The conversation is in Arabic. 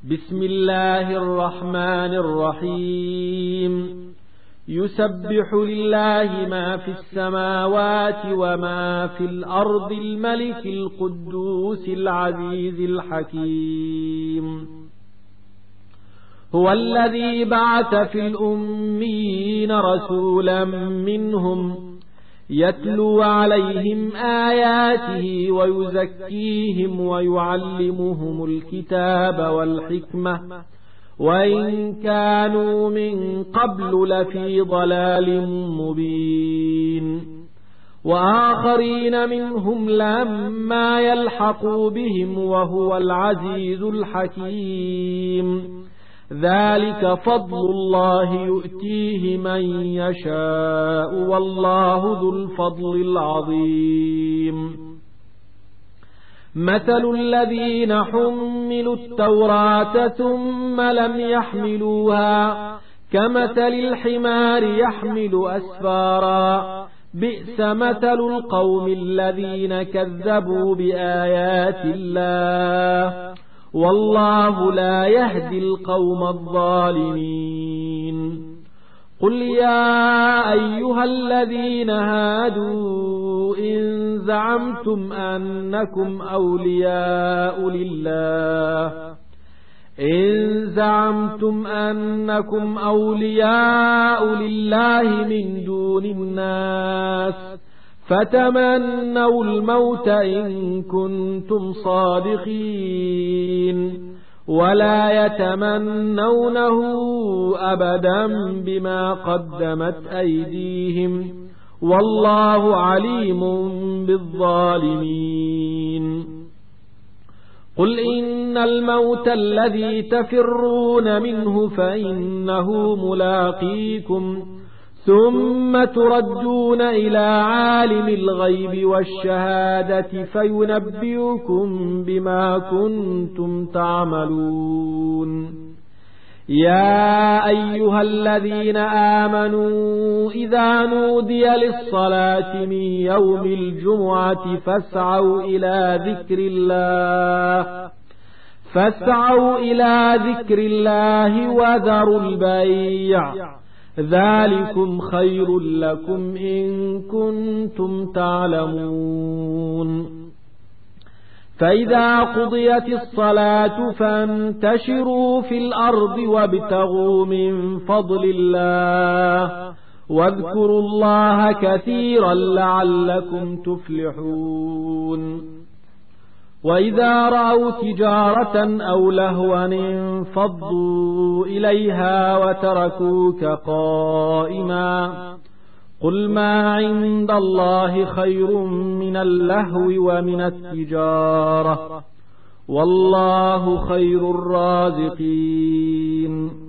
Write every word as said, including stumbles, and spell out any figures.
بسم الله الرحمن الرحيم يسبح لله ما في السماوات وما في الأرض الملك القدوس العزيز الحكيم هو الذي بعث في الأميين رسولا منهم يتلو عليهم آياته ويزكيهم ويعلمهم الكتاب والحكمة وإن كانوا من قبل لفي ضلال مبين وآخرين منهم لما يلحقوا بهم وهو العزيز الحكيم ذلك فضل الله يؤتيه من يشاء والله ذو الفضل العظيم مثل الذين حملوا التوراة ثم لم يحملوها كمثل الحمار يحمل أسفارا بئس مثل القوم الذين كذبوا بآيات الله والله لا يهدي القوم الظالمين قل يا أيها الذين هادوا إن زعمتم أنكم أولياء لله إن زعمتم أنكم أولياء لله من دون الناس فتمنوا الموت إن كنتم صادقين ولا يتمنونه أبدا بما قدمت أيديهم والله عليم بالظالمين قل إن الموت الذي تفرون منه فإنه ملاقيكم ثم تردون إلى عالم الغيب والشهادة فينبئكم بما كنتم تعملون يا أيها الذين آمنوا إذا نودي للصلاة من يوم الجمعة فاسعوا إلى ذكر الله فاسعوا إلى ذكر الله وذروا البيع ذلكم خير لكم إن كنتم تعلمون فإذا قضيت الصلاة فانتشروا في الأرض وابتغوا من فضل الله واذكروا الله كثيرا لعلكم تفلحون وإذا رأوا تجارة أو لهوا انفضوا إليها وتركوك قائما قل ما عند الله خير من اللهو ومن التجارة والله خير الرازقين